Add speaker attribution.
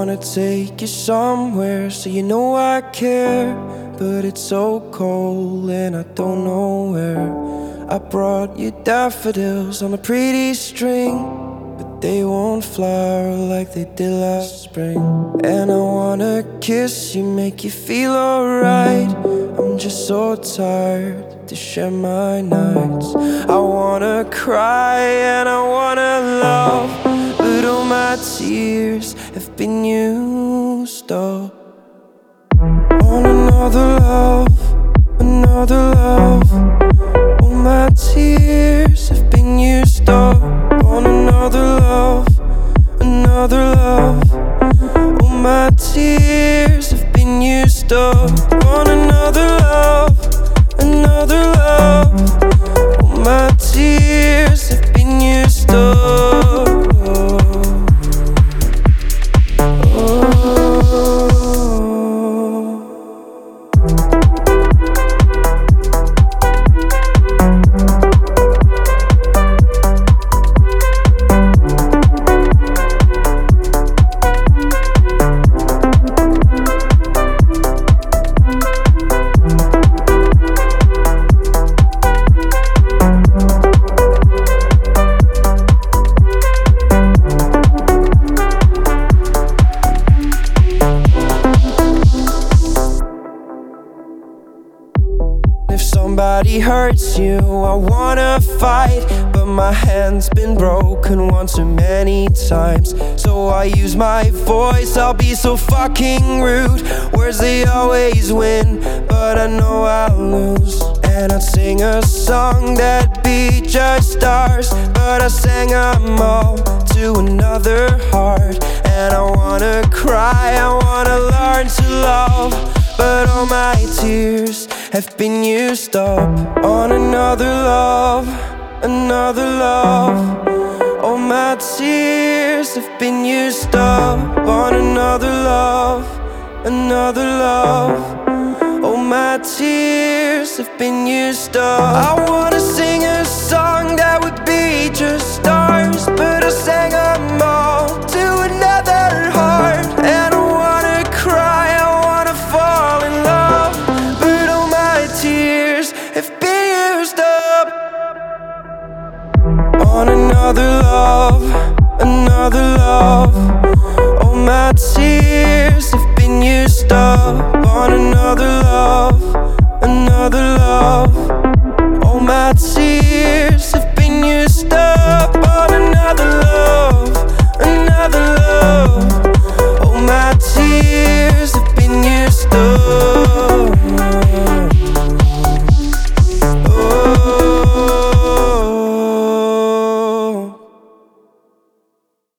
Speaker 1: wanna take you somewhere so you know I care, but it's so cold and I don't know where. I brought you daffodils on a pretty string, but they won't flower like they did last spring. And I wanna kiss you, make you feel alright. I'm just so tired to share my nights. I wanna cry and I wanna love, but all my tears have been used up on another love, another love. All my tears have been used up on another love, another love. All my tears have been used up on another love, another love. All my tears have been used up. If somebody hurts you, I wanna fight, but my hand's been broken one too many times. So I use my voice, I'll be so fucking rude. Words they always win, but I know I'll lose. And I'd sing a song that'd be just stars, but I sang them all to another heart. And I wanna cry, I wanna learn to love, but all my tears have been used up on another love, another love. All my tears have been used up on another love, another love. All my tears have been used up. I wanna sing a song that would be just stars, but I sang them all